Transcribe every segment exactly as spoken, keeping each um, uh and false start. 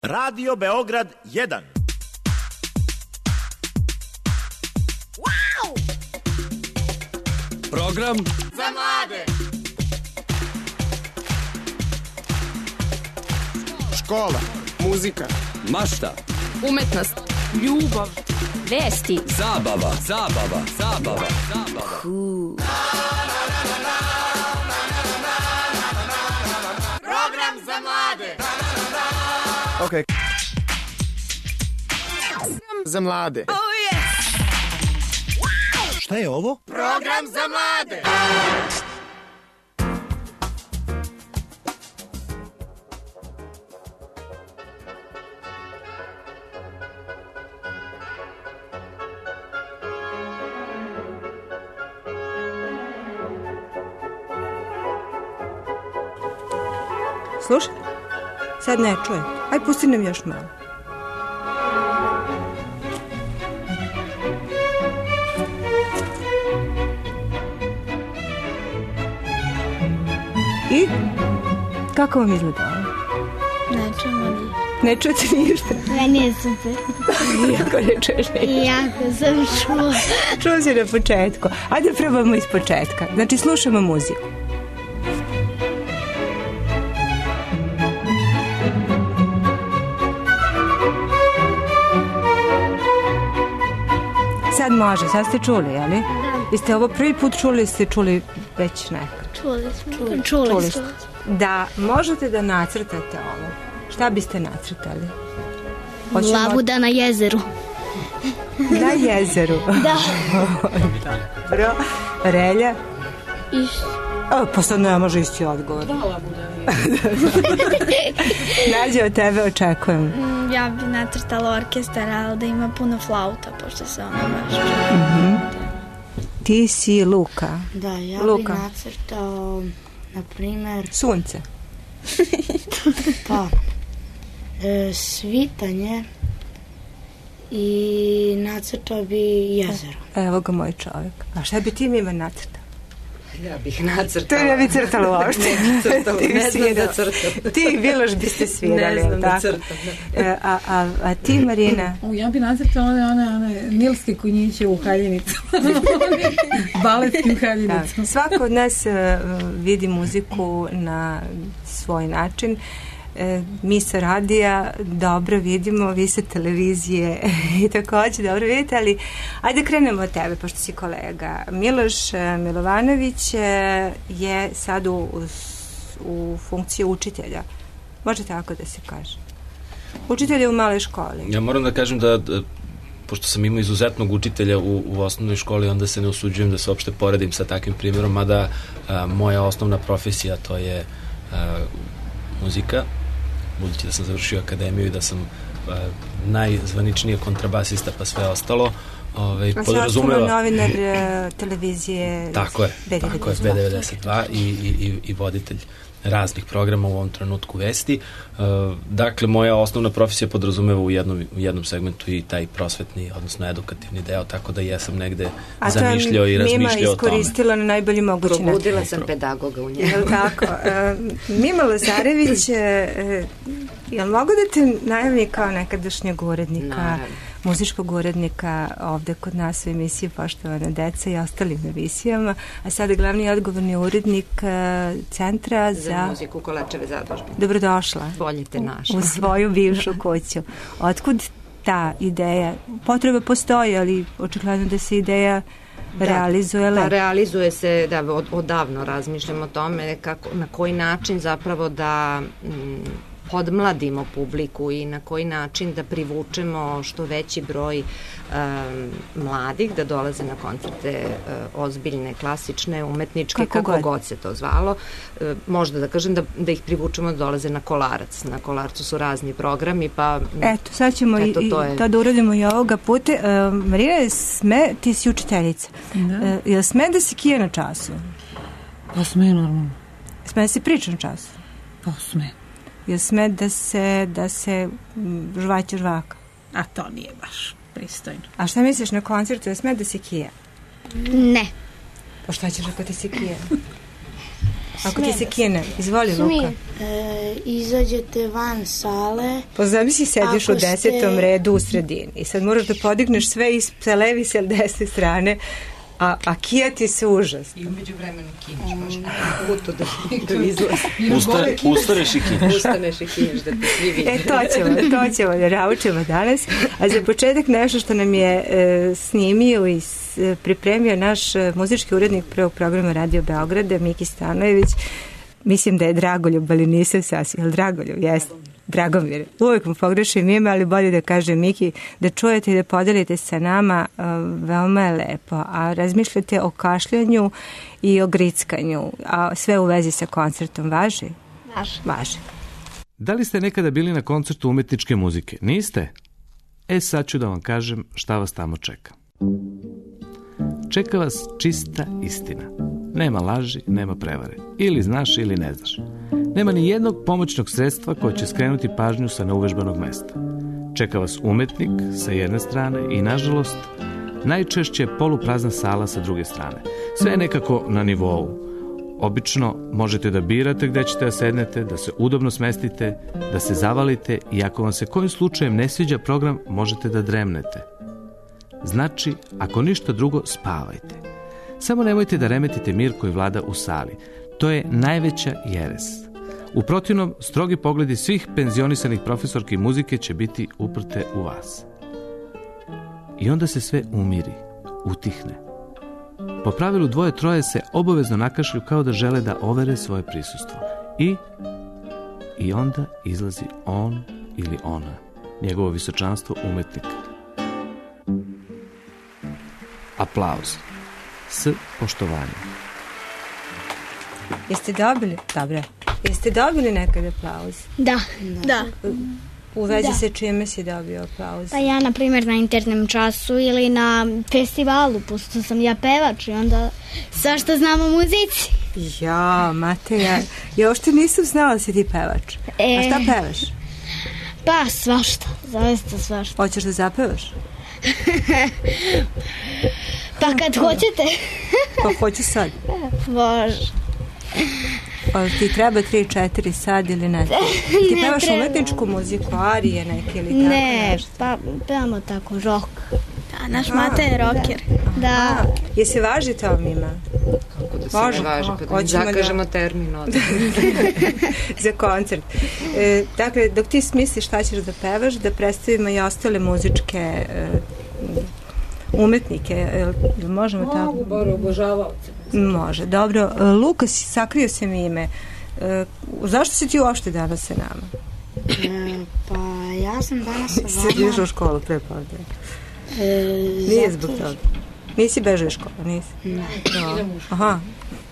Radio Beograd jedan. Wow! Program za mlade. Škola, muzika, mašta, umetnost, ljubav, vesti, zabava, zabava, zabava, zabava. Cool. Program za mlade. Ok. Za mlade. Oh yes. Wow. Šta je ovo? Program za mlade. Slušaj, sad ne čujem. Aj, pusti nam još malo. I? Kako vam izgleda ovo? Ne čujemo ništa. Ne čujete ništa? Meni je super. Iako ne čuješ ništa. Jako sam čuo. Čuo si na početku. Ajde probamo iz početka. Znači, slušamo muziku. Sad može, sad ste čuli, jeli? Da. Jeste ovo prvi put čuli, ste čuli već nekad? Čuli smo. Čuli, čuli, čuli smo. Da možete da nacrtate ovo. Šta biste nacrtali? Hoćemo... Labuda na jezeru. Na jezeru? Da. Dobro. Relja? Isto. O, pa sad ne može isti odgovor. Da, labuda. Nađe, od tebe očekujem. Ja bi nacrtala orkestar, ali da ima puno flauta, pošto se ono baš čuje. Mm-hmm. Ti si Luka. Da, ja Luka. bi nacrtao, na primer... Sunce. Pa, e, svitanje i nacrtao bi jezero. Evo ga moj čovjek. A šta bi ti mi ima nacrtao? Ja bih nacrtala. To ja bi crtala uopšte. Ne crtala, ne znam da crtam. Ti i Biloš biste svirali. Ne znam da crtam. A, a, a ti, Marina? U, ja bi nacrtala one, one, one nilske konjiće u haljinicu. Baletski u haljinicu. Svako od nas uh, vidi muziku na svoj način. E, mi sa radija dobro vidimo, vi sa televizije i takođe dobro vidite, ali ajde krenemo od tebe, pošto si kolega. Miloš Milovanović je sad u, u, u funkciji učitelja. Može tako da se kaže. Učitelj je u maloj školi. Ja moram da kažem da, da pošto sam imao izuzetnog učitelja u, u osnovnoj školi, onda se ne usuđujem da se uopšte poredim sa takvim primjerom, mada a, moja osnovna profesija to je a, muzika, budući da sam završio akademiju i da sam a, najzvaničniji kontrabasista pa sve ostalo. Ove, a sve ostalo novinar televizije tako je, B tako je, B devedeset dva i, i, i voditelj raznih programa u ovom trenutku vesti. Uh, dakle, moja osnovna profesija podrazumeva u jednom, u jednom segmentu i taj prosvetni, odnosno edukativni deo, tako da jesam negde a zamišljao i razmišljao o tome. A to je Mima iskoristila na najbolji mogući način. Probudila sam pedagoga u njemu. Jel tako? Uh, Mima Lazarević, uh, jel mogu da te najavim kao nekadašnjeg urednika, naravno, muzičkog urednika ovde kod nas u emisiji Poštovana deca i ostalim emisijama, a sada glavni i odgovorni urednik uh, Centra za, za muziku Kolarčeve zadužbe. Dobrodošla. Bolje te našla. U svoju bivšu kuću. Otkud ta ideja? Potreba postoji, ali očigledno da se ideja da, realizuje. Da, realizuje se, da, od, odavno razmišljam o tome kako, na koji način zapravo da m, podmladimo publiku i na koji način da privučemo što veći broj um, mladih da dolaze na koncerte uh, ozbiljne, klasične, umetničke, kako, kako god. god se to zvalo. Uh, možda da kažem da, da ih privučemo da dolaze na Kolarac. Na Kolarcu su razni programi, pa... Eto, sad ćemo eto, i, to, je... to da uradimo i ovoga puta. Uh, Marina, sme, ti si učiteljica. Da. Uh, jel sme da si kije na času? Pa sme, normalno. Sme da si priča na času? Pa sme. Jel sme da se, da se žvaće žvaka? A to nije baš pristojno. A šta misliš na koncertu? Jel sme da se kije? Ne. Pa šta ćeš ako ti se kije? Ako ti se kine, izvoli Luka. E, izađete van sale. Pa zamisli sediš u desetom ste... redu u sredini i sad moraš da podigneš sve iz levi sa desne strane, a, a kija ti se užas. I umeđu vremenu kineš, možeš na putu da, da izlazi. Usta, ustaneš i kineš. Ustaneš i kineš da te svi vidi. E, to ćemo, to ćemo da naučimo danas. A za početak nešto što nam je e, snimio i e, pripremio naš e, muzički urednik prvog programa Radio Beograda, Miki Stanojević. Mislim da je Dragoljub, ali nisam sasvim. Jel Dragoljub? Jeste. Dragomir. Uvijek mu pogrešim ime, ali bolje da kažem Miki, da čujete i da podelite sa nama, uh, veoma je lepo. A razmišljate o kašljanju i o grickanju, a sve u vezi sa koncertom. Važi? Važi. Važi. Da li ste nekada bili na koncertu umetničke muzike? Niste? E sad ću da vam kažem šta vas tamo čeka. Čeka vas čista istina. Nema laži, nema prevare. Ili znaš ili ne znaš. Nema ni jednog pomoćnog sredstva koje će skrenuti pažnju sa neuvežbanog mesta. Čeka vas umetnik sa jedne strane i, nažalost, najčešće poluprazna sala sa druge strane. Sve je nekako na nivou. Obično možete da birate gde ćete da sednete, da se udobno smestite, da se zavalite i ako vam se kojim slučajem ne sviđa program, možete da dremnete. Znači, ako ništa drugo, spavajte. Samo nemojte da remetite mir koji vlada u sali. To je najveća jeres. U protivnom, strogi pogledi svih penzionisanih profesorki muzike će biti uprte u vas. I onda se sve umiri, utihne. Po pravilu dvoje troje se obavezno nakašlju kao da žele da overe svoje prisustvo. I, i onda izlazi on ili ona, njegovo visočanstvo umetnik. Aplauz. S poštovanjem. Jeste dobili? Dobro. Jeste dobili nekad aplauz? Da. Da. U vezi da. se čime si dobio aplauz? Pa ja, na primjer, na internem času ili na festivalu, pošto sam ja pevač i onda svašta znam o muzici. Ja, mate, ja, ja uopšte nisam znala da si ti pevač. E, A šta pevaš? Pa, svašta. Zaista svašta. Hoćeš da zapevaš? Pa kad hoćete. Pa hoću sad. Bože. Pa ti treba tri četiri sad ili ne? Ti ne pevaš treba. Umetničku muziku, arije neke ili tako ne, nešto? Ne, pa pevamo tako, rock. Da, naš mate je rocker. Da. da. Je se važi to mima? Kako da se Može? ne važi, pa da zakažemo da... termin od... za koncert. E, dakle, dok ti smisliš šta ćeš da pevaš, da predstavimo i ostale muzičke e, umetnike. E, možemo Mogu, tako? bar obožavaoce. Može, dobro. Luka, sakrio se mi ime. E, zašto si ti uopšte danas sa nama? E, pa ja sam danas sa vama... Si išao u školu pre podne? E, Nije zbog toga. Nisi bežao iz škola, nisi? Ne. No. Aha.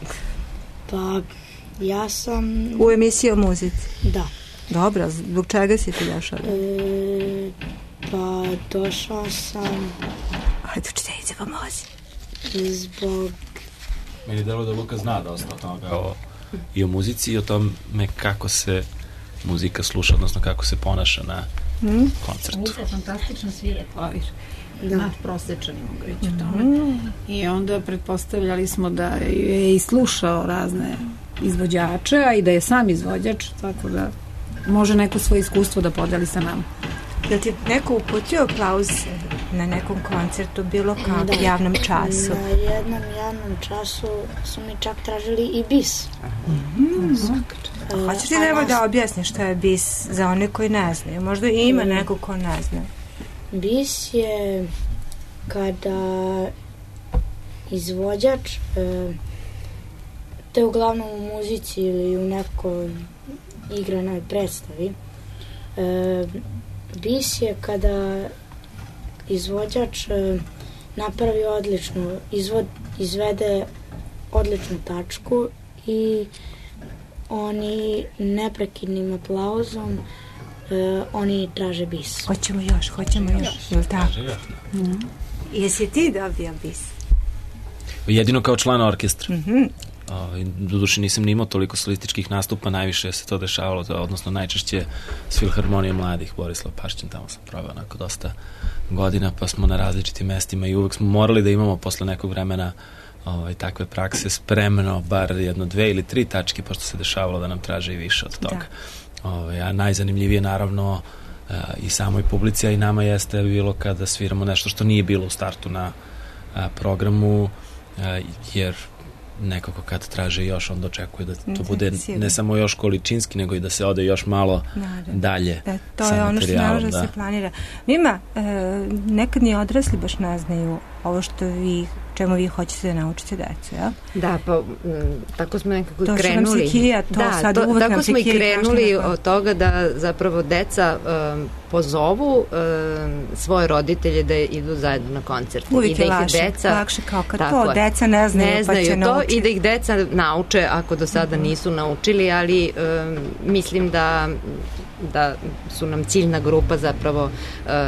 Pa ja sam... U emisiji o muzici? Da. Dobro, zbog čega si ti došao? E, pa došao sam... Ajde, učiteljice, pomozi. Zbog... Meni je delo da Luka zna dosta o toga o, i o muzici i o tome kako se muzika sluša, odnosno kako se ponaša na hmm? koncertu. Luka je fantastično svira klavir. Da. Nadprosečan, mogu reći o tome. Mm. I onda pretpostavljali smo da je i slušao razne izvođače, a i da je sam izvođač, tako da može neko svoje iskustvo da podeli sa nama. Da ti neko uputio aplauz na nekom koncertu, bilo kao da. javnom času? Na jednom javnom času su mi čak tražili i bis. Mm. Uh, Hoćeš ti nema nas... da objasniš šta je bis za one koji ne znaju? Možda ima mm. neko ko ne zna. Bis je kada izvođač, e, te uglavnom u muzici ili u nekoj igranoj predstavi, e, bis je kada izvođač e, napravi odličnu, izvod, izvede odličnu tačku i oni neprekidnim aplauzom Uh, oni traže bis. Hoćemo još, hoćemo još. Jel tako? Mm. Jesi ti dobio bis? Jedino kao član orkestra. Mm-hmm. O, doduše nisam ni imao toliko solističkih nastupa, najviše se to dešavalo, odnosno najčešće s Filharmonijom mladih, Borislav Pašćin, tamo sam probao onako dosta godina, pa smo na različitim mestima i uvek smo morali da imamo posle nekog vremena ovaj, takve prakse spremno bar jedno, dve ili tri tačke, pošto se dešavalo da nam traže i više od toga. Ovaj, a najzanimljivije naravno uh, i samoj publici, a i nama jeste bilo kada sviramo nešto što nije bilo u startu na uh, programu, uh, jer nekako kad traže još, onda očekuje da to bude ne samo još količinski, nego i da se ode još malo Naravno. dalje da, to sa je ono što ne može da da se planira. Ima, e, nekad ni odrasli baš ne znaju ovo što vi, čemu vi hoćete da naučite decu, ja? Da, pa m, tako smo nekako to i krenuli. To hija, to da, sad to, uvek tako nam smo i krenuli kažete, od toga da zapravo deca um, pozovu um, svoje roditelje da idu zajedno na koncert. Uvijek I da je ih lakše, deca, lakše kao kad to deca ne znaju, ne znaju pa će to naučiti. I da ih deca nauče ako do sada mm-hmm. nisu naučili, ali um, mislim da da su nam ciljna grupa zapravo um,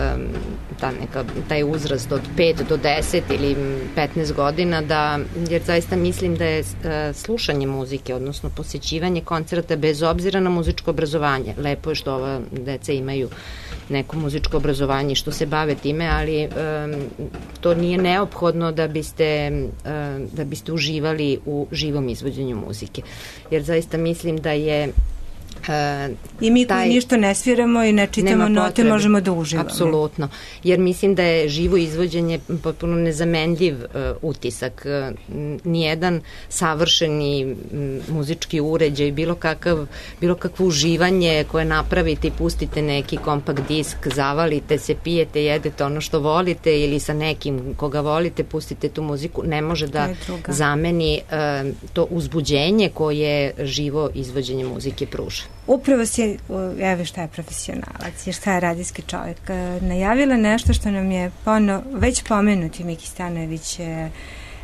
ta neka, taj uzrast od pet do deset ili petnaest godina, da, jer zaista mislim da je uh, slušanje muzike, odnosno posjećivanje koncerta bez obzira na muzičko obrazovanje. Lepo je što ova deca imaju neko muzičko obrazovanje što se bave time, ali um, to nije neophodno da biste, um, da biste uživali u živom izvođenju muzike. Jer zaista mislim da je Uh, i mi koji ništa ne sviramo i ne čitamo note možemo da uživamo. Apsolutno, jer mislim da je živo izvođenje potpuno nezamenljiv uh, utisak. Uh, nijedan savršeni m, muzički uređaj, bilo kakav, bilo kakvo uživanje koje napravite i pustite neki kompakt disk, zavalite se, pijete, jedete ono što volite ili sa nekim koga volite, pustite tu muziku, ne može da zameni uh, to uzbuđenje koje živo izvođenje muzike pruža. Upravo si, evo šta je profesionalac, jer šta je radijski čovjek, najavila nešto što nam je pono, već pomenuti Miki Stanojević je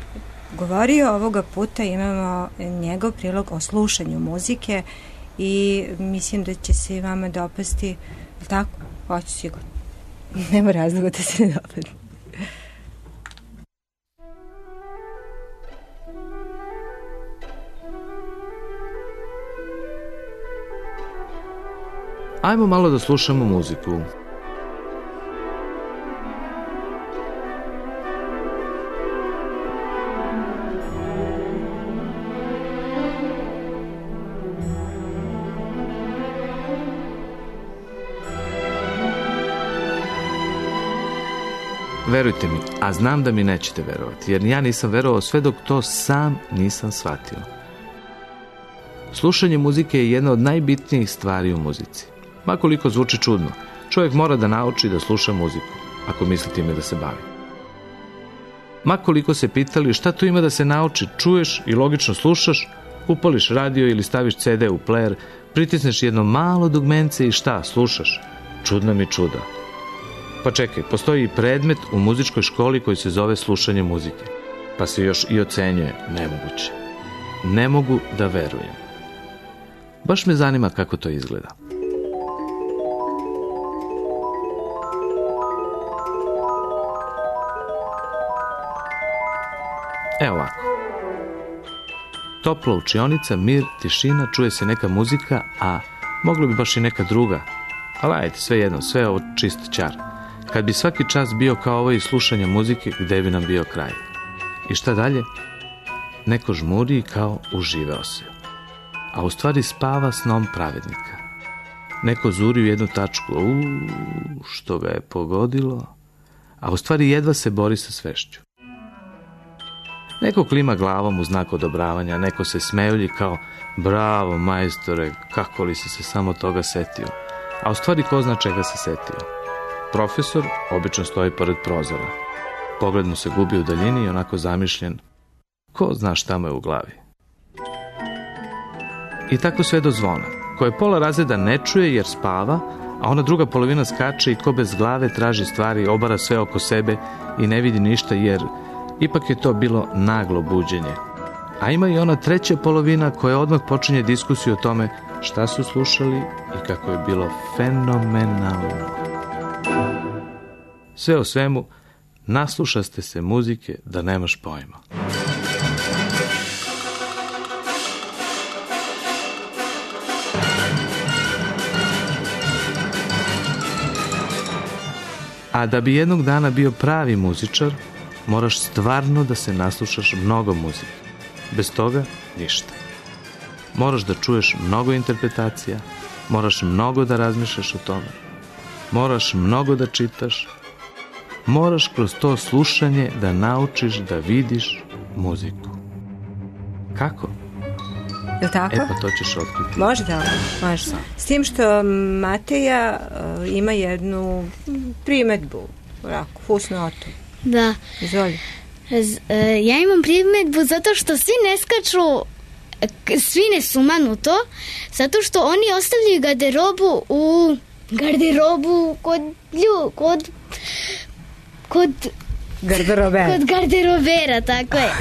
govorio ovoga puta, imamo njegov prilog o slušanju muzike i mislim da će se i vama dopasti, tako? Hoću sigurno. Nema razloga da se ne dopasti. Ajmo malo da slušamo muziku. Verujte mi, a znam da mi nećete verovati, jer ja nisam verovao sve dok to sam nisam shvatio. Slušanje muzike je jedna od najbitnijih stvari u muzici. Ma koliko zvuči čudno, čovjek mora da nauči da sluša muziku, ako misli time da se bavi. Ma koliko se pitali šta tu ima da se nauči, čuješ i logično slušaš, upališ radio ili staviš ce de u player, pritisneš jedno malo dugmence i šta, slušaš? Čudno mi čuda. Pa čekaj, postoji i predmet u muzičkoj školi koji se zove slušanje muzike, pa se još i ocenjuje. Nemoguće. Ne mogu da verujem. Baš me zanima kako to izgleda. Evo ovako. Topla učionica, mir, tišina, čuje se neka muzika, a moglo bi baš i neka druga. Ali ajde, sve jedno, sve je ovo čist ćar. Kad bi svaki čas bio kao ovo i slušanje muzike, gde bi nam bio kraj? I šta dalje? Neko žmuri kao uživeo se. A u stvari spava snom pravednika. Neko zuri u jednu tačku, uuu, što ga je pogodilo, a u stvari jedva se bori sa svešću. Neko klima glavom u znak odobravanja, neko se smejulji kao, bravo majstore, kako li si se samo toga setio, a u stvari ko zna čega se setio. Profesor obično stoji pored prozora. Pogled mu se gubi u daljini i onako zamišljen, ko zna šta mu je u glavi. I tako sve do zvona, koje pola razreda ne čuje jer spava, a ona druga polovina skače i ko bez glave traži stvari, obara sve oko sebe i ne vidi ništa jer ipak je to bilo naglo buđenje. A ima i ona treća polovina koja odmah počinje diskusiju o tome šta su slušali i kako je bilo fenomenalno. Sve o svemu, naslušaste se muzike da nemaš pojma. A da bi jednog dana bio pravi muzičar, moraš stvarno da se naslušaš mnogo muzike. Bez toga ništa. Moraš da čuješ mnogo interpretacija, moraš mnogo da razmišljaš o tome, moraš mnogo da čitaš, moraš kroz to slušanje da naučiš da vidiš muziku. Kako? Je li tako? E pa to ćeš otkriti. Može tako, može. S tim što Mateja uh, ima jednu primetbu, ovako, fusnotu. Da. Izvoli. Z, uh, ja imam primetbu zato što svi ne skaču, svi ne sumanu to, zato što oni ostavljaju garderobu u garderobu kod lju, kod kod garderobera. Kod garderobera, tako je.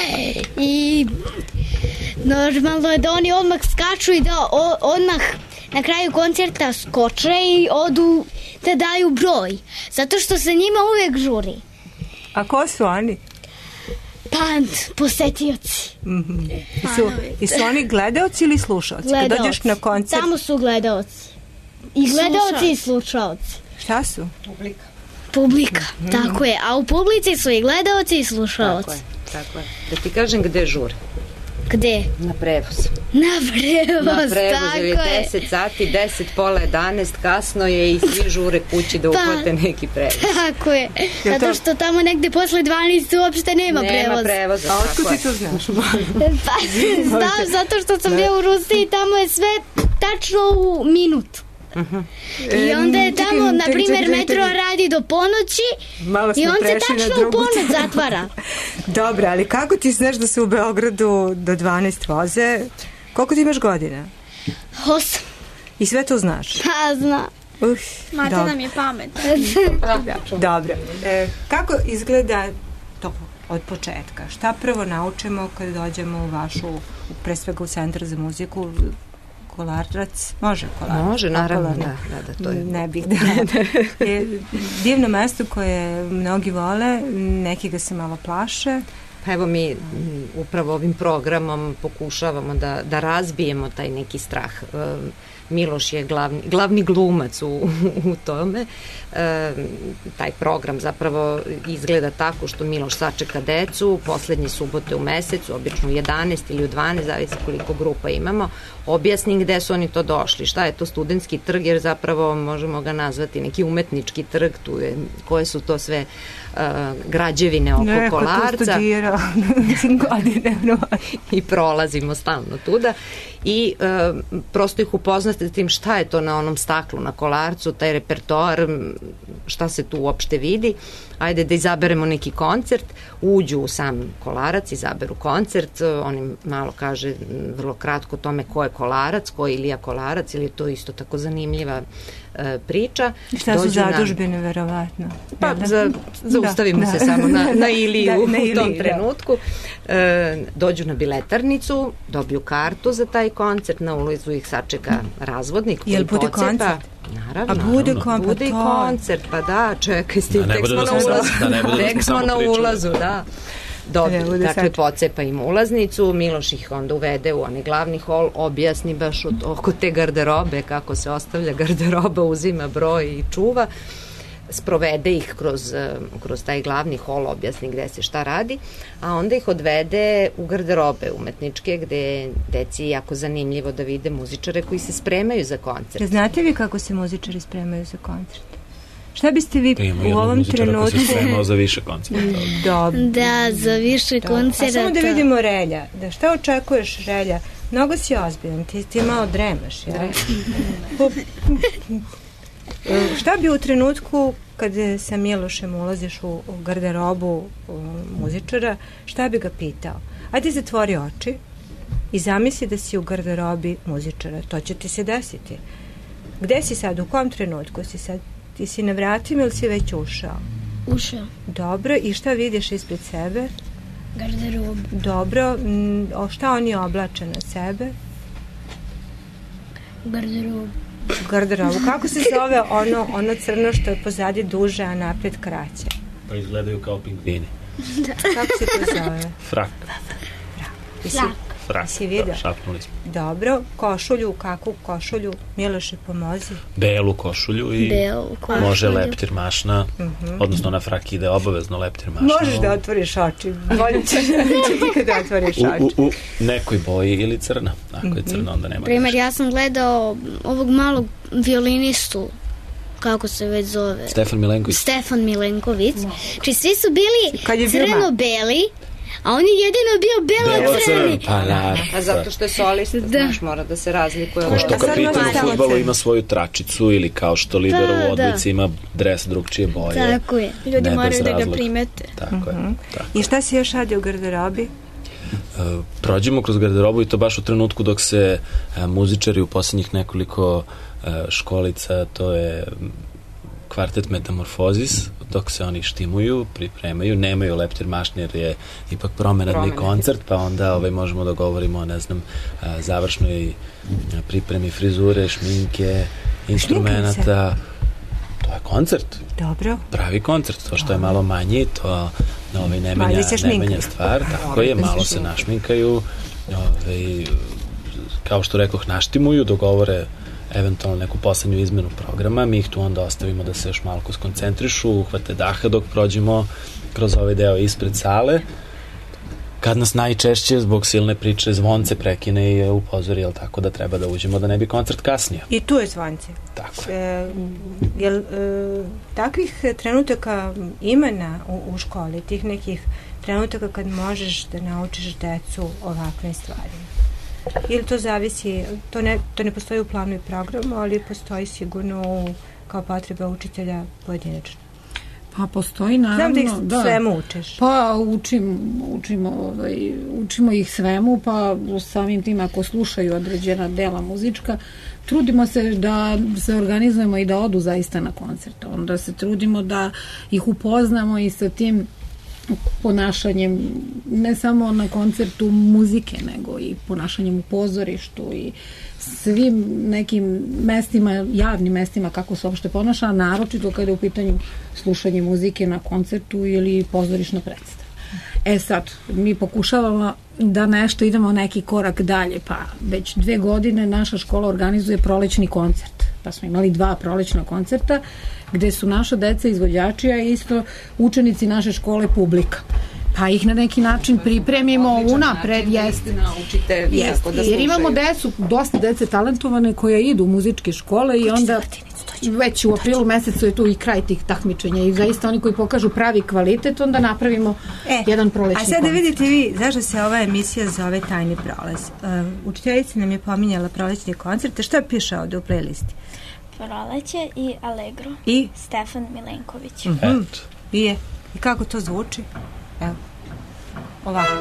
I normalno je da oni odmah skaču i da o, odmah na kraju koncerta skoče i odu da daju broj. Zato što se njima uvek žuri. A ko su oni? Pa, posetioci. Mm-hmm. I, su, I su oni gledaoci ili slušaoci? Gledaoci. Kad dođeš na koncert... Tamo su gledaoci. I gledaoci i slušaoci. Šta su? Publika. Publika, mm. tako je. A u publici su i gledaoci i slušaoci. Tako je, tako je. Da ti kažem gde žure? Gde? Na prevoz. Na prevoz, Na prevoz, tako je. je. deset sati, deset, pola jedanaest, kasno je i svi žure kući da uhvate pa, neki prevoz. Tako je. Zato što tamo negde posle dvanaest uopšte nema, nema prevoz. Nema prevoza. A otkud ti to znaš? Pa, znam, zato što sam bio u Rusiji i tamo je sve tačno u minutu. Uh-huh. I onda je tamo, na primjer, metro radi do ponoći i on se tačno u ponoć zatvara. Dobro, ali kako ti znaš da se u Beogradu do dvanaest voze? Koliko ti imaš godina? Osam. I sve to znaš? Pa, znam. Uf, Mate nam je pamet. Dobro. E, kako izgleda to od početka? Šta prvo naučimo kad dođemo u vašu, pre svega u Centar za muziku, Kolarac? Može Kolarac? Može, naravno, da, da, da, to je... Ne bih da... je divno mesto koje mnogi vole, neki ga se malo plaše. Pa evo mi upravo ovim programom pokušavamo da, da razbijemo taj neki strah. Miloš je glavni, glavni glumac u, u tome. E, taj program zapravo izgleda tako što Miloš sačeka decu poslednje subote u mesecu, obično u jedanaest ili u dvanaest, zavisi koliko grupa imamo, objasni gde su oni to došli, šta je to studentski trg, jer zapravo možemo ga nazvati neki umetnički trg, tu je, koje su to sve uh, građevine oko Neko Kolarca. Neko tu studira godine. I prolazimo stalno tuda i uh, prosto ih upoznate s tim šta je to na onom staklu na Kolarcu, taj repertoar, šta se tu uopšte vidi. Ajde da izaberemo neki koncert, uđu u sam Kolarac, izaberu koncert, on im malo kaže vrlo kratko o tome ko je Kolarac, ko je Ilija Kolarac, ili je to isto tako zanimljiva e, priča. Šta su zadužbine, na... verovatno? Pa, za, zaustavimo da, se da. samo na, na Iliju da, na Iliju, u tom trenutku. E, dođu na biletarnicu, dobiju kartu za taj koncert, na ulazu ih sačeka razvodnik. Jel bude pocepa. Koncert? Naravno. A bude, kom, bude i koncert, pa da, čekaj, sti, da, tek smo da na ulazu. Da tek smo na ulazu, da. Dobri, dakle, pocepa im ulaznicu, Miloš ih onda uvede u onaj glavni hol, objasni baš od, oko te garderobe, kako se ostavlja garderoba, uzima broj i čuva, sprovede ih kroz, kroz taj glavni hol, objasni gde se šta radi, a onda ih odvede u garderobe umetničke, gde je deci jako zanimljivo da vide muzičare koji se spremaju za koncert. Znate vi kako se muzičari spremaju za koncert? Šta biste vi u ovom trenutku... Ima se spremao za više koncerta. Dobro. Da, za više koncerta. A samo da vidimo Relja. Da šta očekuješ, Relja? Mnogo si ozbiljan, ti, ti malo dremaš, ja? Šta bi u trenutku kad sa Milošem ulaziš u, u garderobu u muzičara, šta bi ga pitao? Ajde zatvori oči i zamisli da si u garderobi muzičara. To će ti se desiti. Gde si sad? U kom trenutku si sad? Ti si na vratima ili si već ušao? Ušao. Dobro, i šta vidiš ispred sebe? Garderobu. Dobro, o šta oni oblače na sebe? Garderobu. Garderobu. Kako se zove ono, ono crno što je pozadi duže, a napred kraće? Pa izgledaju kao pingvini. Da. Kako se to zove? Frak. Frak. Frak, si vidio? da, šapnuli smo. Dobro, košulju, kakvu košulju? Miloše, pomozi. Belu košulju i Belu košulju. može leptir mašna, Mhm. odnosno na frak ide obavezno leptir mašna. Možeš da otvoriš oči. Bolje ćeš ti kada otvoriš u, oči. u, u nekoj boji ili crna. Ako je Mhm. crna, onda nema Primer, ništa. ja sam gledao ovog malog violinistu, kako se već zove. Stefan Milenković. Stefan Milenković. Či svi su bili Kad je bio crno-beli, a on je jedino bio belo-crni. Pa naravno. A zato što je solista, Da. znaš, mora da se razlikuje. Ko što A sad kapitan može u samo fudbalu crno. ima svoju tračicu ili kao što lider Da, u odbojci ima dres drugčije boje. Tako je. Ljudi Ne bez moraju da ga razloga. primete. Tako je. Tako. I šta si još radi u garderobi? E, prođemo kroz garderobu i to baš u trenutku dok se e, muzičari u poslednjih nekoliko e, školica, to je kvartet Metamorfozis, dok se oni štimuju, pripremaju, nemaju leptir mašne jer je ipak promenadni Promenadni. koncert, pa onda ovaj, možemo da govorimo o, ne znam, a, završnoj a, pripremi frizure, šminke, instrumenata. To je koncert, Dobro. pravi koncert, to što je malo manji, to ovaj, ne menja, Manje se ne šminkaju. menja stvar, tako je, malo se našminkaju, ovaj, kao što rekoh, naštimuju, dogovore eventualno neku poslednju izmenu programa, mi ih tu onda ostavimo da se još malo skoncentrišu, uhvate daha dok prođemo kroz ovaj deo ispred sale, kad nas najčešće zbog silne priče zvonce prekine i upozori, jel tako da treba da uđemo da ne bi koncert kasnije. I tu je zvonce. Tako je. E, jel, e, takvih trenutaka ima na, u, u školi, tih nekih trenutaka kad možeš da naučiš decu ovakvim stvarima? Ili to zavisi, to ne, to ne postoji u planu i programu, ali postoji sigurno u, kao potreba učitelja pojedinačno. Pa postoji naravno. Znam da ih svemu učiš. Pa učim, učimo, ovaj, učimo ih svemu, pa samim tim ako slušaju određena dela muzička, trudimo se da se organizujemo i da odu zaista na koncert. Onda se trudimo da ih upoznamo i sa tim ponašanjem, ne samo na koncertu muzike, nego i ponašanjem u pozorištu i svim nekim mestima, javnim mestima kako se uopšte ponaša, naročito kada je u pitanju slušanje muzike na koncertu ili pozorišna predstava. E sad, mi pokušavamo da nešto idemo neki korak dalje, pa već dve godine naša škola organizuje prolećni koncert, pa smo imali dva prolećna koncerta gde su naša deca izvođači, a isto učenici naše škole publika. Pa ih na neki način pripremimo unapred, jeste. Naučite Jeste, kako da jer imamo slušaju. decu, dosta dece talentovane koje idu u muzičke škole i onda već u aprilu mesecu je tu i kraj tih takmičenja i zaista oni koji pokažu pravi kvalitet, onda napravimo E, jedan prolećni a sad da koncert. vidite vi zašto se ova emisija zove Tajni prolaz. Uh, učiteljica nam je pominjala prolećne koncerte. Šta piše ovde u playlisti? Proleće i Allegro. I? Stefan Milenković. Mhm. I je. I kako to zvuči? Evo. Ovako.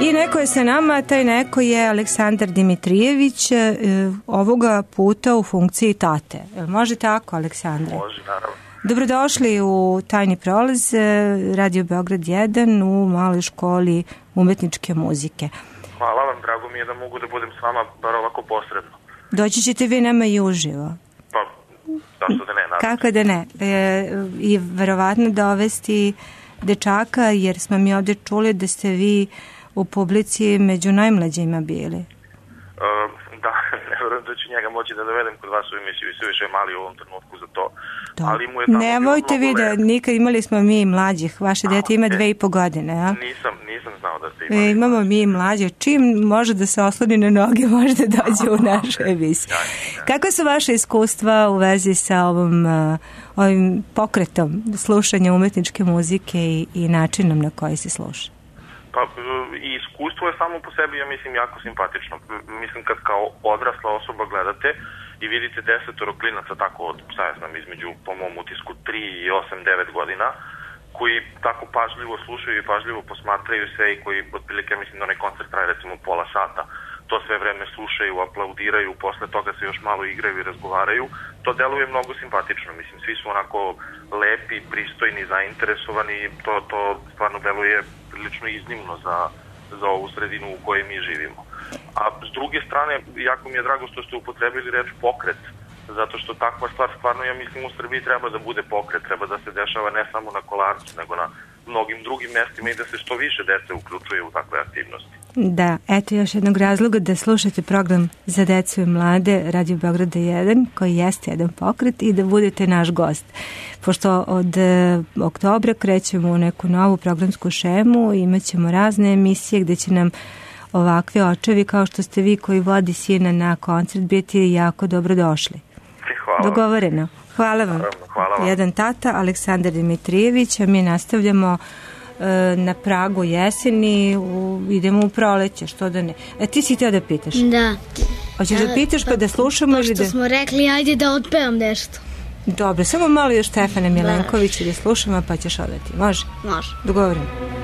I neko je sa nama, taj neko je Aleksandar Dimitrijević, e, ovoga puta u funkciji tate. Jel može tako, Aleksandre? Može, naravno. Dobrodošli u Tajni prolaz, Radio Beograd jedan u maloj školi umetničke muzike. Hvala vam, drago mi je da mogu da budem s vama, bar ovako posredno. Doći ćete vi nama i uživo. Pa, zašto da ne, naravno. Kako da ne? E, I verovatno dovesti dečaka, jer smo mi ovdje čuli da ste vi u publici među najmlađima bili. Uh, da, ne vjerujem da ću njega moći da dovedem kod vas u emisiju i sve više je mali u ovom trenutku za to. To. Ali mu je tamo Nemojte vi da, nikad imali smo mi mlađih, vaše A, dete ima okay. dve i po godine, a? Nisam, nisam znao da ste imali. E, imamo mi mlađe, čim može da se osloni na noge, može da dođe u našu emisiju. Kako su vaše iskustva u vezi sa ovom, uh, ovim pokretom slušanja umetničke muzike i, i načinom na koji se sluša? Pa, i iskustvo je samo po sebi, ja mislim, jako simpatično. Mislim, kad kao odrasla osoba gledate i vidite desetoro klinaca tako od, šta ja znam, između, po mom utisku, tri i osam, devet godina, koji tako pažljivo slušaju i pažljivo posmatraju sve i koji, otprilike, mislim da onaj koncert traje recimo pola sata, to sve vreme slušaju, aplaudiraju, posle toga se još malo igraju i razgovaraju, to deluje mnogo simpatično. Mislim, svi su onako lepi, pristojni, zainteresovani, to, to stvarno deluje prilično iznimno za, za ovu sredinu u kojoj mi živimo. A s druge strane, jako mi je drago što ste upotrebili reč pokret, zato što takva stvar stvarno, ja mislim, u Srbiji treba da bude pokret, treba da se dešava ne samo na Kolarcu, nego na mnogim drugim mestima i da se što više dece uključuje u takve aktivnosti. Da, eto još jednog razloga da slušate program za decu i mlade Radio Beograda jedan, koji jeste jedan pokret, i da budete naš gost. Pošto od e, oktobra krećemo u neku novu programsku šemu, imat ćemo razne emisije gde će nam ovakve očevi kao što ste vi koji vodi sina na koncert biti jako dobro došli. Hvala. Dogovoreno. Hvala vam. Hvala vam. Jedan tata, Aleksandar Dimitrijević, a mi nastavljamo e, na pragu jeseni, u, idemo u proleće, što da ne. E, ti si htio da pitaš? Da. Hoćeš da pitaš pa da slušamo? Pošto da... smo rekli, ajde da otpevam nešto. Dobro, samo malo još Stefana Milenkovića da slušamo, pa ćeš odati. Može? Može. Dogovorimo.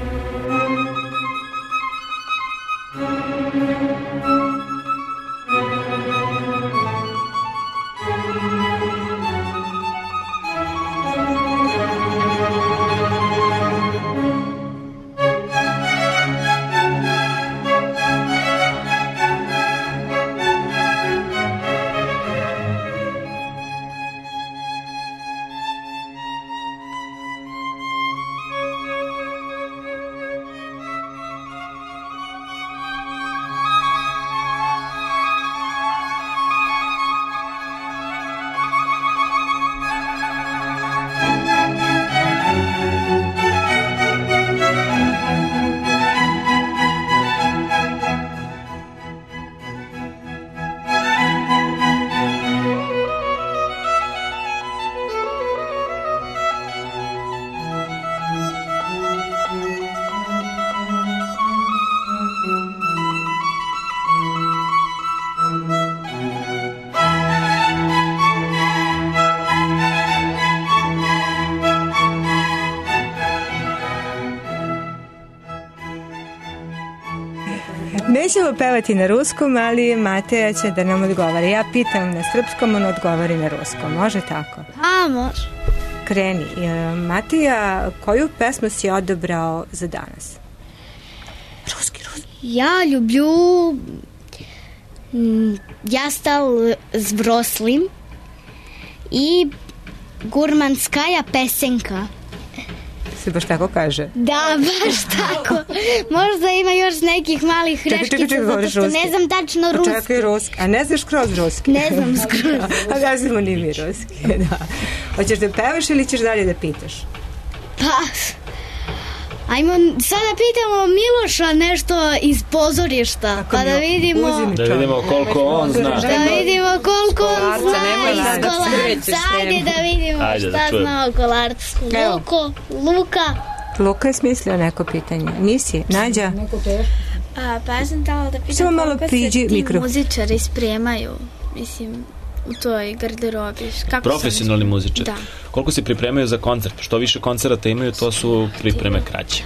Nećemo pevati na ruskom, ali Mateja će da nam odgovara. Ja pitam na srpskom, on odgovori na ruskom. Može tako? A, može. Kreni. Mateja, koju pesmu si odabrao za danas? Ruski, ruski. Ja люблю Я стал взрослым и гурманская песенка. Se baš tako kaže? Da, baš tako. Možda ima još nekih malih greškica, zato što ne znam tačno ruski. Čekaj, ruski. A ne znaš kroz ruski? Ne znam skroz. A da znamo ni mi ruski, da. Hoćeš da pevaš ili ćeš dalje da pitaš? Pa, ajmo sada pitamo Miloša nešto iz pozorišta, pa da vidimo... Da vidimo koliko on zna. Da vidimo koliko on zna iz Kolarca. Ajde da vidimo šta zna o Kolarcu. Luko, Luka. Luka je smislio neko pitanje. Nisi? Nađa? A, pa ja sam tala da Samo pitam malo koliko se priđi ti mikro. muzičari spremaju, mislim, u toj garderobi. Kako Profesionalni muzičari. Da. Koliko se pripremaju za koncert? Što više koncerata imaju, to su pripreme kraće.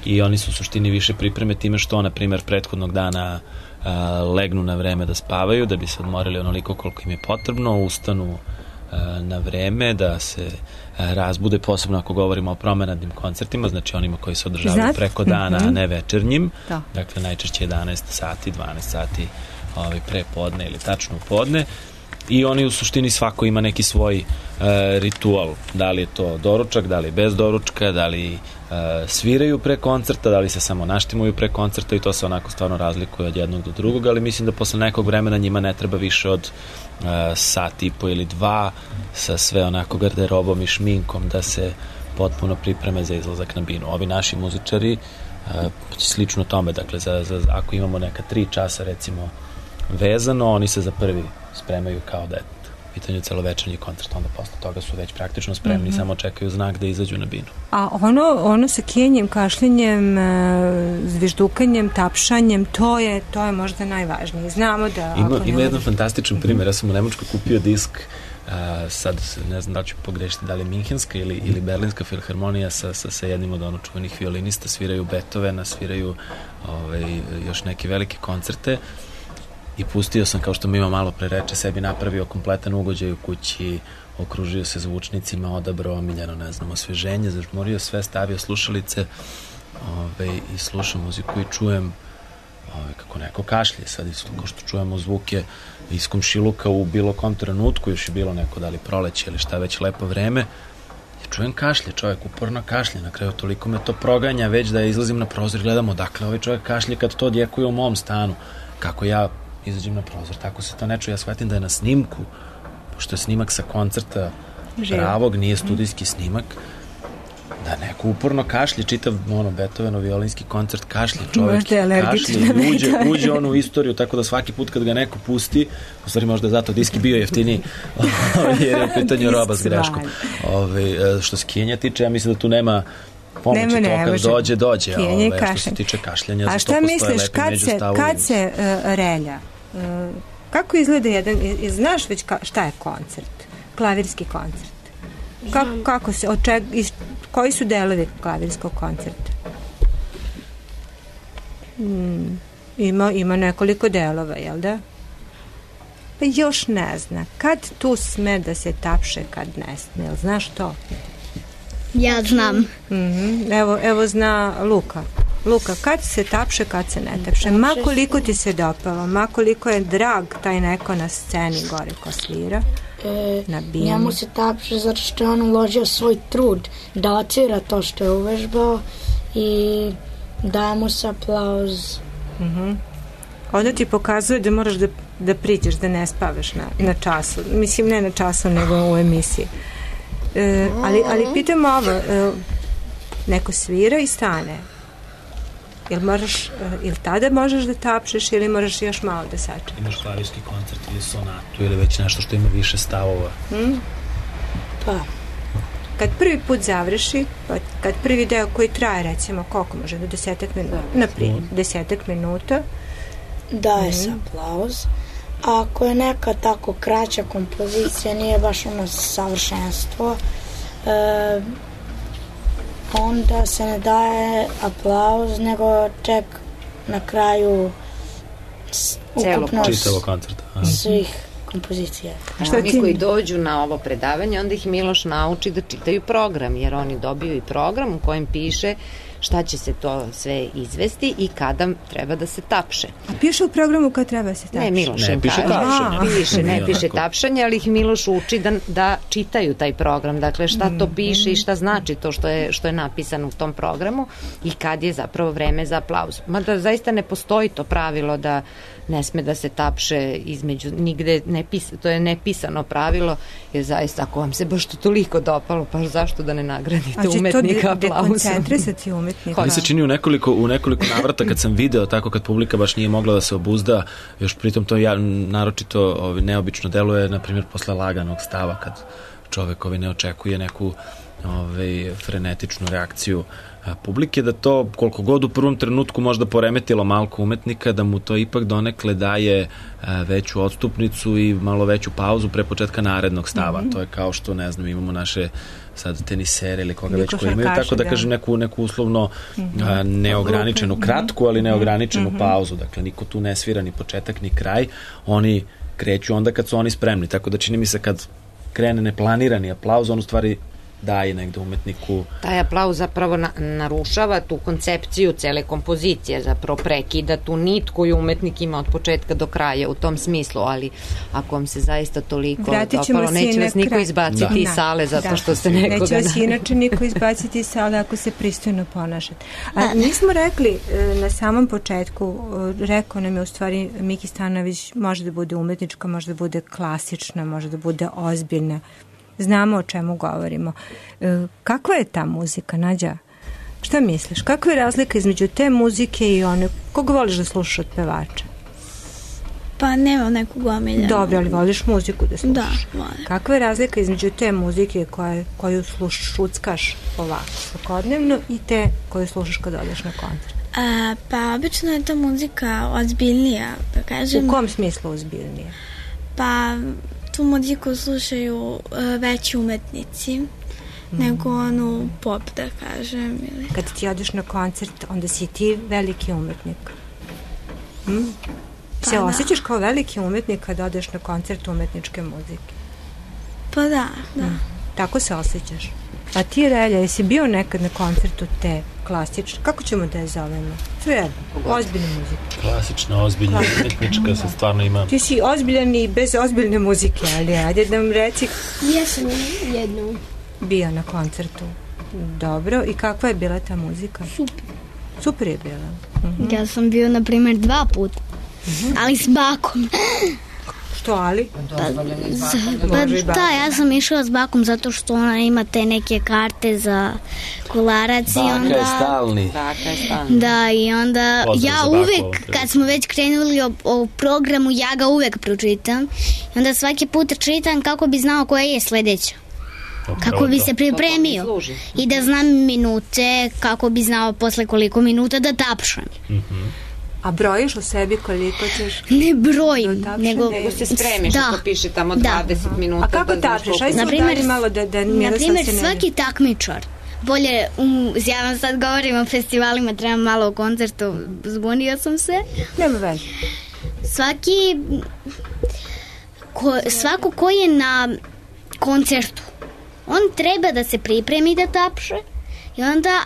i oni su u suštini više pripreme time što, na primjer, prethodnog dana a, legnu na vreme da spavaju, da bi se odmorili onoliko koliko im je potrebno, ustanu a, na vreme, da se a, razbude, posebno ako govorimo o promenadnim koncertima, znači onima koji se održavaju Znat? preko dana, mm-hmm. a ne večernjim, da. Dakle najčešće jedanaest sati, dvanaest sati ovaj, pre podne ili tačno u podne. I oni u suštini svako ima neki svoj e, ritual, da li je to doručak, da li bez doručka, da li e, sviraju pre koncerta, da li se samo naštimuju pre koncerta i to se onako stvarno razlikuje od jednog do drugog, ali mislim da posle nekog vremena njima ne treba više od e, sat i po ili dva sa sve onako garderobom i šminkom da se potpuno pripreme za izlazak na binu. Ovi naši muzičari e, slično tome, dakle za, za, ako imamo neka tri časa recimo vezano, oni se za prvi spremaju kao da je pitanje celovečernji koncert, onda posle toga su već praktično spremni, mm-hmm. samo čekaju znak da izađu na binu. A ono, ono sa kijenjem, kašljenjem, zviždukanjem, tapšanjem, to je, to je možda najvažnije. Znamo da... Ima, ima jedan fantastičan primjer, ja sam u Nemačkoj kupio disk, uh, sad ne znam da ću pogrešiti da li Minhenska ili, ili Berlinska filharmonija sa, sa, sa jednim od ono čuvenih violinista, sviraju Beethovena, sviraju ovaj, još neke velike koncerte. I pustio sam, kao što mi ima malo pre reče, sebi napravio kompletan ugođaj u kući, okružio se zvučnicima, odabrao omiljeno, ne znam, osveženje, zažmurio sve, stavio slušalice ove, i slušam muziku i čujem ove, kako neko kašlje. Sad isto kao što čujemo zvuke iz komšiluka u bilo kom trenutku, još je bilo neko da li proleće ili šta već lepo vreme, ja čujem kašlje, čovjek uporno kašlje, na kraju toliko me to proganja već da izlazim na prozor i gledam odakle ovaj čovjek kašlje kad to odjekuje u mom stanu. Kako ja izađem na prozor, tako se to ne čuje. Ja shvatim da je na snimku, pošto je snimak sa koncerta pravog, nije studijski snimak, da neko uporno kašlje, čitav ono, Beethovenov violinski koncert, kašlje, čovjek kašlje, uđe, uđe on u istoriju, tako da svaki put kad ga neko pusti, u stvari možda je zato diski bio jeftiniji, jer je u pitanju roba s greškom. Ove, što se Kenja tiče, ja mislim da tu nema pomoći, nema, to kad može. dođe, dođe. Ove, što se tiče kašljanja, a šta misliš, kad se, kad se uh, relja? Uh, kako izgleda jedan, znaš već ka, šta je koncert, klavirski koncert? Ka, kako se, od čeg, iz, koji su delovi klavirskog koncerta? Hmm, ima, ima nekoliko delova, jel da? Pa još ne zna. Kad tu sme da se tapše, kad ne sme, jel znaš to? Ja znam. Mm-hmm. Evo, evo zna Luka. Luka, kad se tapše, kad se ne tapše? Ma koliko ti se dopalo, ma koliko je drag taj neko na sceni gore ko svira, e, na binu. Njemu se tapše zato što je on uložio svoj trud da ocira to što je uvežbao i daje mu se aplauz. Mm-hmm. Onda ti pokazuje da moraš da, da priđeš, da ne spavaš na, na času. Mislim, ne na času, nego u emisiji. E, ali, ali pitam ovo, e, neko svira i stane. Jel moraš, ili tada možeš da tapšeš ili moraš još malo da sačekaš? Imaš klavirski koncert ili sonatu ili već nešto što ima više stavova? Hmm? Pa. Kad prvi put završi, pa kad prvi deo koji traje recimo koliko može, do desetak minuta, naprijed, desetak minuta, daje se hmm. aplauz. A ako je neka tako kraća kompozicija, nije baš ono savršenstvo, e, onda se ne daje aplauz, nego ček na kraju ukupno čitavog koncerta svih kompozicija. A što oni koji dođu na ovo predavanje, onda ih Miloš nauči da čitaju program, jer oni dobiju i program u kojem piše šta će se to sve izvesti i kada treba da se tapše. A piše u programu kada treba da se tapše? Ne, Miloš ne piše tapšanje. Piše, ne piše tapšanje, ali ih Miloš uči da, da čitaju taj program. Dakle, šta to piše i šta znači to što je, što je napisano u tom programu i kad je zapravo vreme za aplauz. Mada zaista ne postoji to pravilo da ne sme da se tapše između, nigde ne pisa, to je nepisano pravilo, jer zaista ako vam se baš to toliko dopalo, pa zašto da ne nagradite umetnika aplauzom? A će to de- dekoncentrisati umetnika? Mi se čini u nekoliko, u nekoliko navrata kad sam video tako kad publika baš nije mogla da se obuzda, još pritom to ja, naročito ovi, neobično deluje, na primjer posle laganog stava kad čovek ovi ne očekuje neku ovaj, frenetičnu reakciju publike, da to koliko god u prvom trenutku možda poremetilo malko umetnika, da mu to ipak donekle daje veću odstupnicu i malo veću pauzu pre početka narednog stava. Mm-hmm. To je kao što, ne znam, imamo naše sad tenisere ili koga već koji imaju, tako da, da kažem neku, neku uslovno mm-hmm. a, neograničenu, mm-hmm. kratku, ali neograničenu mm-hmm. pauzu. Dakle, niko tu ne svira ni početak ni kraj. Oni kreću onda kad su oni spremni. Tako da čini mi se kad krene neplanirani aplauz, on u stvari daje negde umetniku. Taj aplauz zapravo na, narušava tu koncepciju cele kompozicije, zapravo prekida tu nit koju umetnik ima od početka do kraja u tom smislu, ali ako vam se zaista toliko dopalo, neće vas niko izbaciti da. iz sale zato da. što ste nekoga... Neće vas inače niko izbaciti iz sale ako se pristojno ponašate. A mi smo rekli na samom početku, rekao nam je u stvari Miki Stanojević, može da bude umetnička, može da bude klasična, može da bude ozbiljna. Znamo o čemu govorimo. E, kakva je ta muzika, Nađa? Šta misliš? Kakva je razlika između te muzike i one... Koga voliš da slušaš od pevača? Pa nema nekog omiljena. Dobro, ali voliš muziku da slušaš? Da, volim. Kakva je razlika između te muzike koje, koju slušaš, šuckaš ovako svakodnevno i te koju slušaš kad odeš na koncert? A, pa obično je ta muzika ozbiljnija, da kažem. U kom smislu ozbiljnija? Pa... tu muziku slušaju uh, veći umetnici mm. nego onu pop, da kažem. Ili... Kad ti odeš na koncert, onda si ti veliki umetnik. Mm? Pa se da. osjećaš kao veliki umetnik kad odeš na koncert umetničke muzike? Pa da, da. Mm. Tako se osjećaš. A ti, Relja, jesi bio nekad na koncertu te klasične? Kako ćemo da je zovemo? Sve, ozbiljna muzika. Klasična, ozbiljna, umetnička se stvarno ima. Ti si ozbiljan i bez ozbiljne muzike, ali ajde da nam reci... Jesam jednu. Bio na koncertu. Dobro. I kakva je bila ta muzika? Super. Super je bila. Uh-huh. Ja sam bio, na primjer, dva puta. Uh-huh. Ali s bakom. Što, ali? Pa, pa da, ja sam išla s bakom zato što ona ima te neke karte za kolarac i onda... Baka je stalni. Baka je stalni. Da, i onda Pozdrav ja uvek, kad smo već krenuli o, o programu, ja ga uvek pročitam. I onda svaki put čitam kako bi znao koja je sledeća. Kako bi se pripremio. I da znam minute, kako bi znao posle koliko minuta da tapšam. Mhm. A brojiš u sebi koliko ćeš? Ne brojim, nego... Nego se spremiš, da. Ako piše tamo dvadeset da. minuta. A kako da tapšeš? Ajde se udari malo da, da na primjer, svaki takmičar, bolje, um, ja vam sad govorim o festivalima, trebam malo o koncertu, zbunio sam se. Nema veze. Svaki, ko, svako ko je na koncertu, on treba da se pripremi da tapše i onda...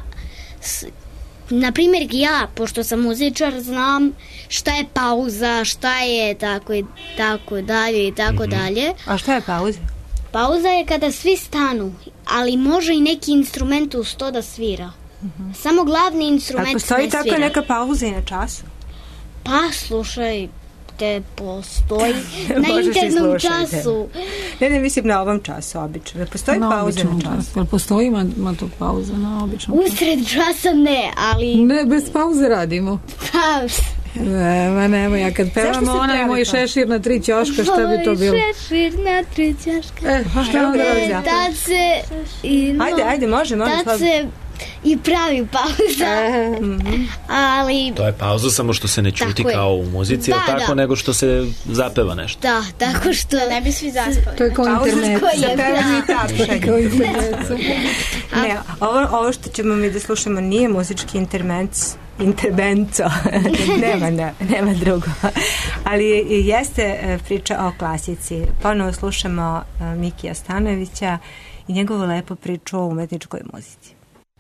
Na primjer, ja, pošto sam muzičar, znam šta je pauza, šta je tako i tako dalje i tako mm-hmm. dalje. A šta je pauza? Pauza je kada svi stanu, ali može i neki instrument uz to da svira. Mm-hmm. Samo glavni instrument ne svira. A postoji tako neka pauza i na času? Pa, slušaj, te postoji na internom času. Ne, ne, mislim na ovom času, obično. Ne postoji na pauza na času. času. Postoji ima, ima to pauza na običnom času. Usred časa ne, ali... Ne, bez pauze radimo. Pa... Nema, nema, ja kad pevam onaj moj šešir na tri ćoška, šta bi to bilo? Moj šešir na tri ćoška. E, šta onda e, tad se... I, no, ajde, ajde, može, može. Tad se i pravi pauza. E, mm-hmm. Ali... To je pauza samo što se ne ćuti tako kao u muzici, da, ali tako da. nego što se zapeva nešto. Da, tako što... Da ne bi svi zaspali. To je kao internet. Zapevanje i tapšanje. Ne, ovo, ovo što ćemo mi da slušamo nije muzički intermenc, interbenco. nema, ne, nema drugo. Ali jeste priča o klasici. Ponovo slušamo Mikija Stanojevića i njegovu lepu priču o umetničkoj muzici.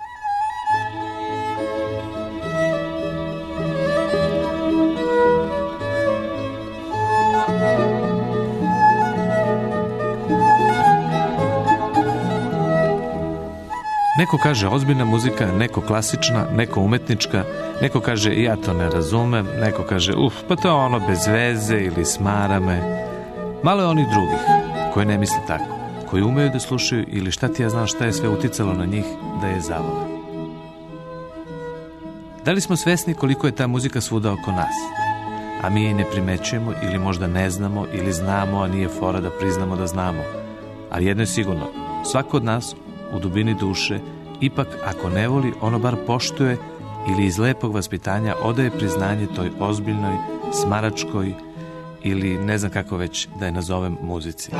Neko kaže ozbiljna muzika, neko klasična, neko umetnička, neko kaže ja to ne razumem, neko kaže uf, pa to je ono bez veze ili smara me. Malo je onih drugih koji ne misle tako, koji umeju da slušaju ili šta ti ja znam šta je sve uticalo na njih da je zavole. Da li smo svesni koliko je ta muzika svuda oko nas? A mi je ne primećujemo ili možda ne znamo ili znamo, a nije fora da priznamo da znamo. Ali jedno je sigurno, svako od nas u dubini duše Ipak, ako ne voli, ono bar poštuje ili iz lepog vaspitanja odaje priznanje toj ozbiljnoj, smaračkoj ili ne znam kako već da je nazovem muzici.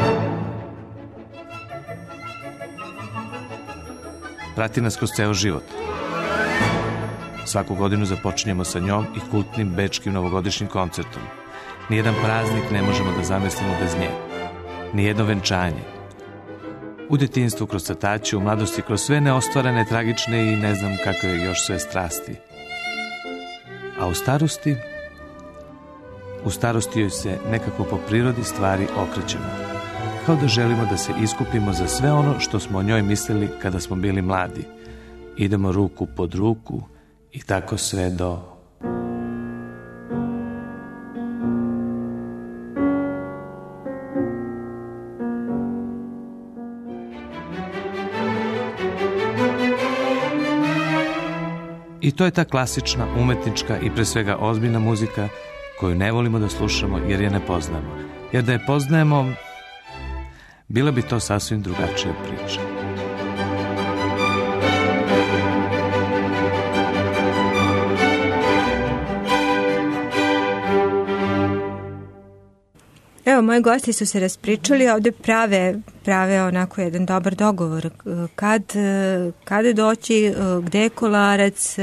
Prati nas kroz ceo život. Svaku godinu započinjemo sa njom i kultnim bečkim novogodišnjim koncertom. Nijedan praznik ne možemo da zamislimo bez nje. Nijedno venčanje. U djetinjstvu kroz crtaće, u mladosti kroz sve neostvarene, tragične i ne znam kakve još sve strasti. A u starosti? U starosti joj se nekako po prirodi stvari okrećemo. Kao da želimo da se iskupimo za sve ono što smo o njoj mislili kada smo bili mladi. Idemo ruku pod ruku i tako sve do... I to je ta klasična, umetnička i pre svega ozbiljna muzika koju ne volimo da slušamo jer je ne poznajemo. Jer da je poznajemo, bila bi to sasvim drugačija priča. Evo, moji gosti su se raspričali, ovde prave, prave onako jedan dobar dogovor. Kad, kada doći, gde je Kolarac,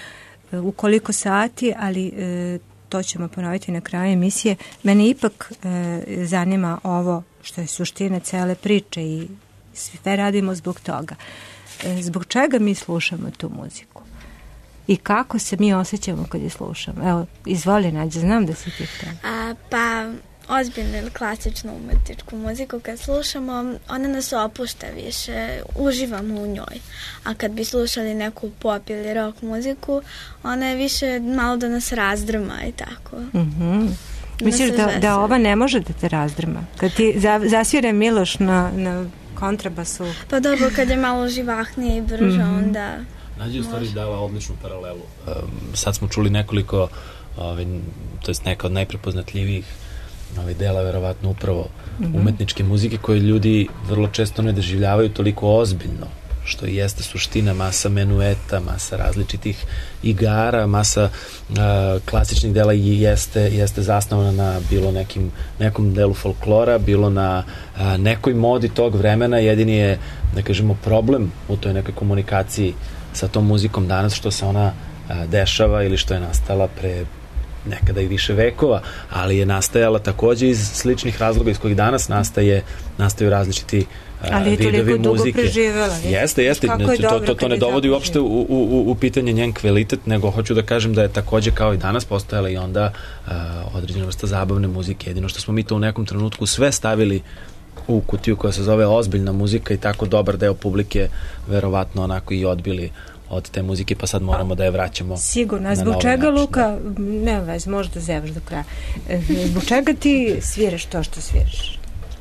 u koliko sati, ali to ćemo ponoviti na kraju emisije. Mene ipak zanima ovo što je suština cele priče i sve radimo zbog toga. Zbog čega mi slušamo tu muziku? I kako se mi osjećamo kad je slušamo? Evo, izvoli Nađa, znam da si ti to. A, pa... ozbiljnu ili klasičnu umetničku muziku kad slušamo, ona nas opušta više, uživamo u njoj. A kad bi slušali neku pop ili rock muziku, ona je više malo da nas razdrma i tako. Mm-hmm. Misliš da, da ova ne može da te razdrma? Kad ti za, zasvire Miloš na, na kontrabasu? Pa dobro, kad je malo živahnije i brže, mm-hmm. onda... Nađe u stvari dala odličnu paralelu. Um, sad smo čuli nekoliko, ovaj, to jest neka od najprepoznatljivijih ovaj dela, verovatno upravo mm-hmm. umetničke muzike koje ljudi vrlo često ne doživljavaju toliko ozbiljno, što i jeste suština, masa menueta, masa različitih igara, masa uh, klasičnih dela i jeste, jeste zasnovana na bilo nekim, nekom delu folklora, bilo na uh, nekoj modi tog vremena. Jedini je, da kažemo, problem u toj nekoj komunikaciji sa tom muzikom danas što se ona uh, dešava ili što je nastala pre nekada i više vekova, ali je nastajala takođe iz sličnih razloga iz kojih danas nastaje, nastaju različiti uh, ali je vidovi dugo muzike. Preživela, jeste, jeste. To, to, to, to ne dovodi uopšte u, u, u pitanje njen kvalitet, nego hoću da kažem da je takođe kao i danas postojala i onda uh, određena vrsta zabavne muzike. Jedino što smo mi to u nekom trenutku sve stavili u kutiju koja se zove ozbiljna muzika i tako dobar deo publike verovatno onako i odbili od te muzike, pa sad moramo da je vraćamo. Sigurno. Zbog čega, način, Luka, ne vez, možda zevaš do kraja, zbog čega ti sviraš to što sviraš?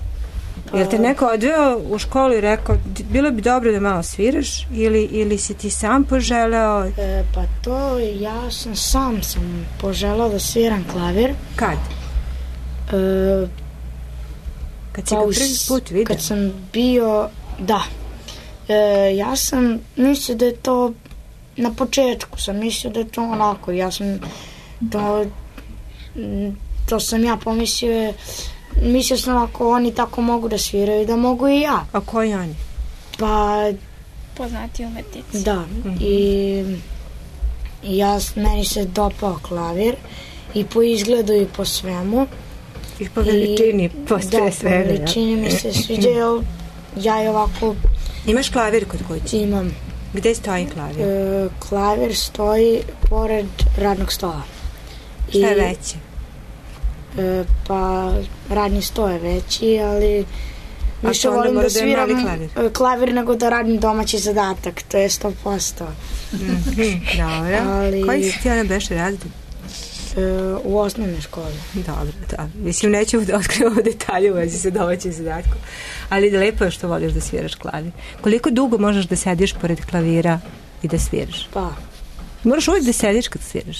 Jel te neko odveo u školu i rekao, bilo bi dobro da malo sviraš ili, ili si ti sam poželeo? E, pa to, ja sam sam sam poželeo da sviram klavir. Kad? E, kad si ga prvi put vidio? Kad sam bio, da. E, ja sam mislio da je to na početku sam mislio da je to onako, ja sam to to sam ja pomislio mislio sam ako oni tako mogu da sviraju da mogu i ja. A koji oni? Pa poznati umetnici. Da, mm-hmm. i ja, meni se dopao klavir i po izgledu i po svemu i po veličini i, po sve da, sveme, po veličini ja. Mi se sviđa, ja je ovako. Imaš klavir kod kuće? Imam. Gde stoji klavir? E, klavir stoji pored radnog stola. Šta je veće? E, pa radni sto je veći, ali više volim da sviram klavir. klavir nego da radim domaći zadatak, to je sto posto. Mm-hmm, dobro. Ali, koji si ti ona beše razred? E, u osnovnoj školi. Dobro, da. Mislim, nećemo da otkrivamo detalje u vezi sa domaćim zadatkom, ali lepo je što voliš da sviraš klavir. Koliko dugo možeš da sediš pored klavira i da sviraš? Pa. Moraš uvijek da sediš kad sviraš?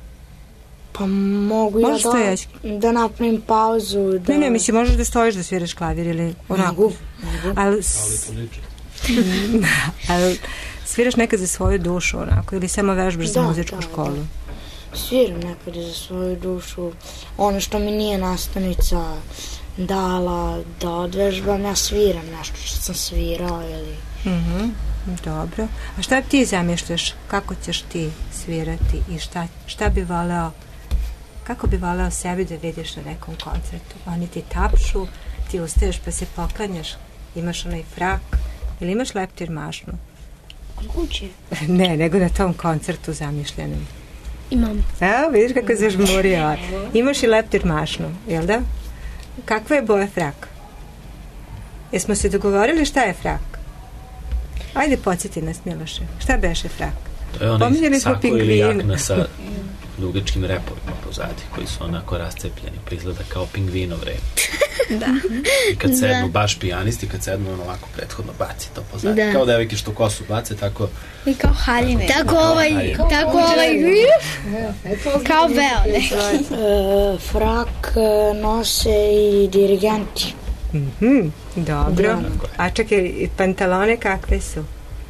Pa mogu možeš ja da, da napravim pauzu. Da... Ne, ne, mislim, možeš da stojiš da sviraš klavir ili onako. Mogu. Mogu. Ali, Ali sviraš nekad za svoju dušu, onako, ili samo vežbaš za Da, muzičku da, školu? Da. Sviram nekad i za svoju dušu. Ono što mi nije nastavnica dala da odvežbam, ja sviram nešto što sam svirao ili... Mhm, dobro. A šta ti zamišljaš? Kako ćeš ti svirati i šta, šta bi voleo, kako bi voleo sebi da vidiš na nekom koncertu? Oni ti tapšu, ti ustaješ pa se poklanjaš, imaš onaj frak ili imaš leptir mašnu? Kod kuće? Ne, nego na tom koncertu zamišljenom. Imam. Evo, vidiš kako se žmurio. Imaš i leptir mašnu, jel da? Kakva je boja fraka? Jesmo se dogovorili šta je frak? Ajde, podsjeti nas, Miloše. Šta beše frak? To je onaj Pominjali smo sako ili pingvina. jakna sa dugačkim repovima pozadi, koji su onako rascepljeni, pa izgleda kao pingvinov rep. Da. I kad sednu, Da. baš pijanisti, kad sednu, on ovako prethodno baci to pozadi. Da. Kao devojke što kosu bace, tako... I kao haljine. Tako ovaj, tako ovaj, kao veo, ne? E, frak e, nose i dirigenti. Mhm, dobro. A čekaj, i pantalone kakve su?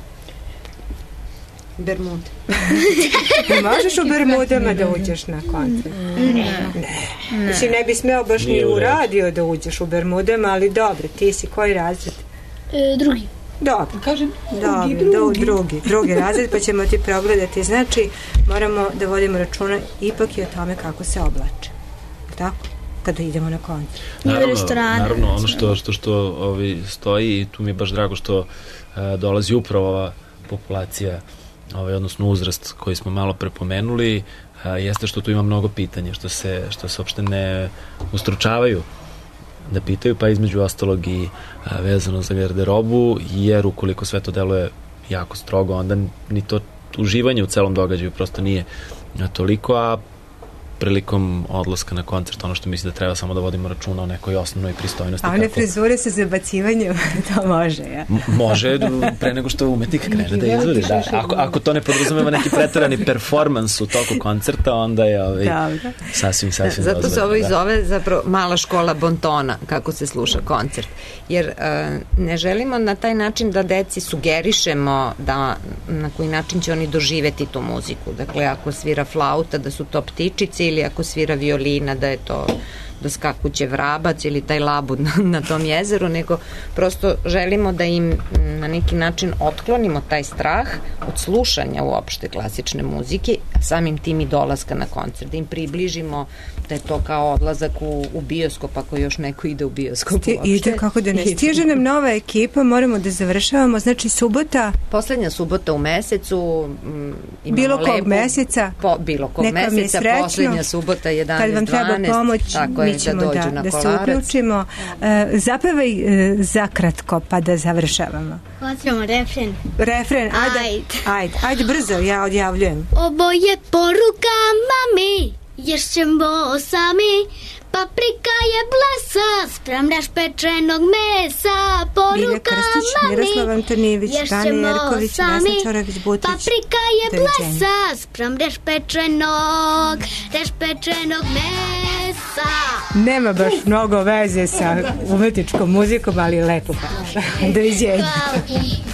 Bermude. Možeš u bermudama da uđeš na koncert? Ne. Ne. Mislim, ne bi smeo baš ni Nije u u redu. radio da uđeš u bermudama, ali dobro, ti si koji razred? E, drugi. Dobro. Kažem, Dobro, drugi, drugi, drugi razred, pa ćemo ti progledati. Znači, moramo da vodimo računa ipak i o tome kako se oblače. Tako? Kada idemo na koncert. Naravno, naravno ono što, što, što ovi, stoji i tu mi je baš drago što a, dolazi upravo ova populacija, ovaj, odnosno uzrast koji smo malo prepomenuli, a, jeste što tu ima mnogo pitanja, što se, što se uopšte ne ustručavaju da pitaju, pa između ostalog i a, vezano za garderobu, jer ukoliko sve to deluje jako strogo, onda ni to uživanje u celom događaju prosto nije toliko, a prilikom odlaska na koncert, ono što mislim da treba samo da vodimo računa o nekoj osnovnoj pristojnosti. A one kako- frizure sa zabacivanjem, to može, ja? M- može pre nego što umetnik krene da izvodi. Da. Ako, ako to ne podrazumeva neki preterani performans u toku koncerta, onda je ovaj, Dobro. sasvim, sasvim Zato se dozvoljeno, ovo i da. zove zapravo mala škola bontona, kako se sluša koncert. Jer e, ne želimo na taj način da deci sugerišemo da na koji način će oni doživeti tu muziku. Dakle, ako svira flauta, da su to ptičice, ili ako svira violina, da je to doskakuće vrabac ili taj labud na, na tom jezeru, nego prosto želimo da im na neki način otklonimo taj strah od slušanja uopšte klasične muzike, a samim tim i dolaska na koncert, da im približimo da je to kao odlazak u, u bioskop, ako još neko ide u bioskop Sti, uopšte. ide kako da ne stiže nam nova ekipa, moramo da završavamo, znači subota. Poslednja subota u mesecu, m, imamo Bilo kog lepu, meseca. Po, bilo kog Neka vam je meseca, srećno. poslednja subota jedanaest Kad vam treba dvanaest, pomoć, tako je, mi ćemo da da, dođu na da se Kolarac. uključimo. E, zapevaj e, zakratko pa da završavamo. Hoćemo refren. Refren, ajde, Ajde. ajde, ajde brzo, ja odjavljujem. Ovo je poruka mami, ješćemo sami. Paprika je blesa, spremljaš pečenog mesa. Milja Poruka Krstić, Miroslav mami, Antonijević, Dani ješćemo Jerković, Vesna sami. Čorović-Butić. Paprika je Doviđenja. blesa, spremljaš pečenog, reš pečenog mesa. Nema baš mnogo veze sa umetničkom muzikom, ali lepo. Doviđenja. Hvala.